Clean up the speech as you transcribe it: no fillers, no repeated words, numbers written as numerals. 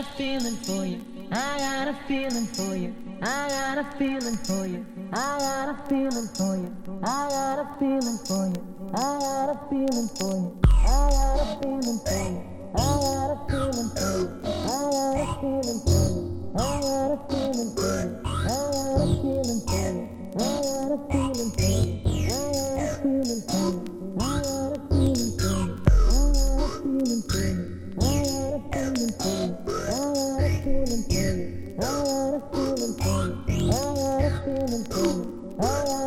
a feeling for you. I got a feeling for you. I got a feeling for you. I got a feeling for you. I got a feeling for you. I got a feeling for you. I got a feeling for you. I got a feeling for you. I got a feeling for you. I got a feeling for you. I got a feeling for you. I got a feeling for you. I got a feeling for you. I got a feeling for you. I got a feeling for you. I got a feeling for you. I got a feeling for you. I got a feeling for you. I got a feeling for you. I got